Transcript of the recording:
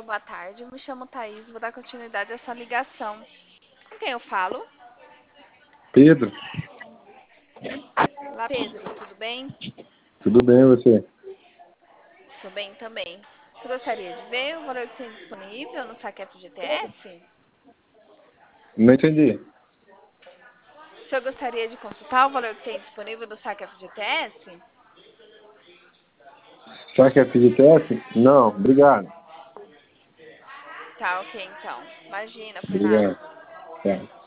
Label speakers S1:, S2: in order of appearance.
S1: Alô, boa tarde. Me chamo Thaís, vou dar continuidade a essa ligação. Com quem eu falo?
S2: Pedro,
S1: Olá, Pedro, tudo bem?
S2: tudo bem você?
S1: Tô bem também. Você gostaria de ver o valor que tem disponível no saque FGTS?
S2: Não entendi.
S1: O senhor gostaria de consultar o valor que tem disponível no saque FGTS?
S2: Será que é FGTS? Não, obrigado.
S1: Tá, ok, então. Imagina, por nada.
S2: Obrigado. Tá.